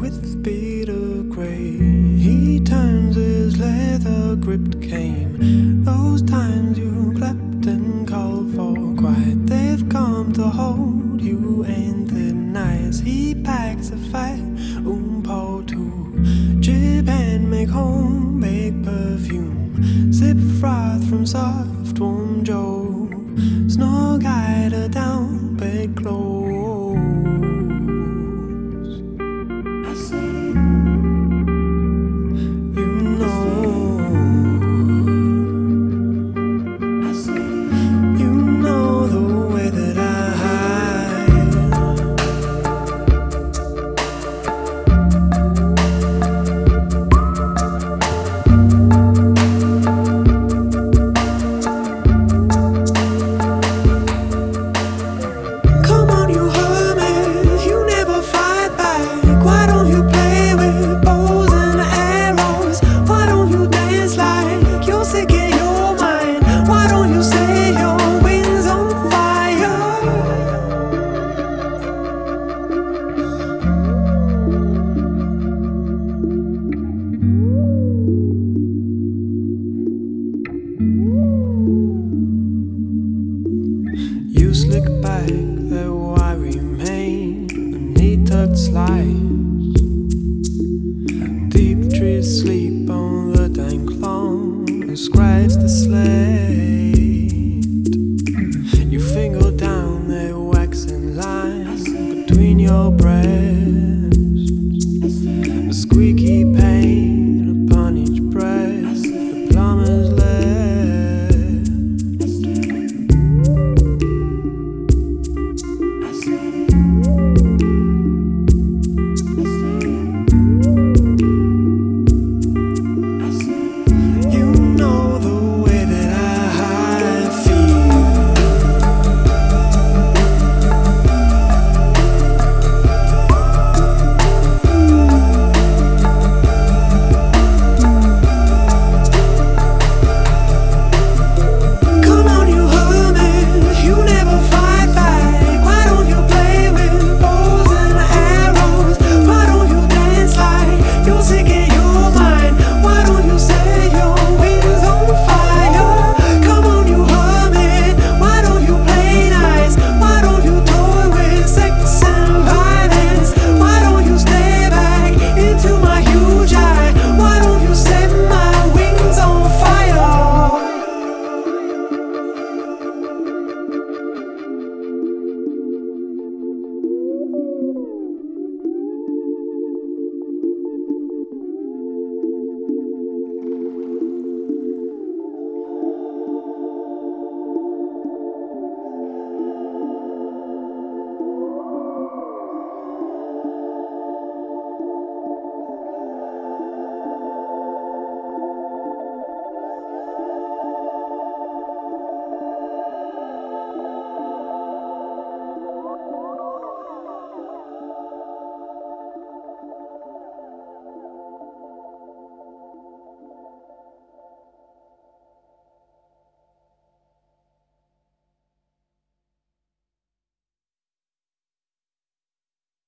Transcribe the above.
with bitter grey. He turns his leather gripped cane. Those times you clapped and called for quiet, they've come to hold you and the nights. He packs a fat pole to jib and make homemade perfume. Sip froth from soft warm Joe. Snug hide her down bed clothes. You slick back the wiry mane, neat tucked slides. Deep trees sleep on the dank lawn.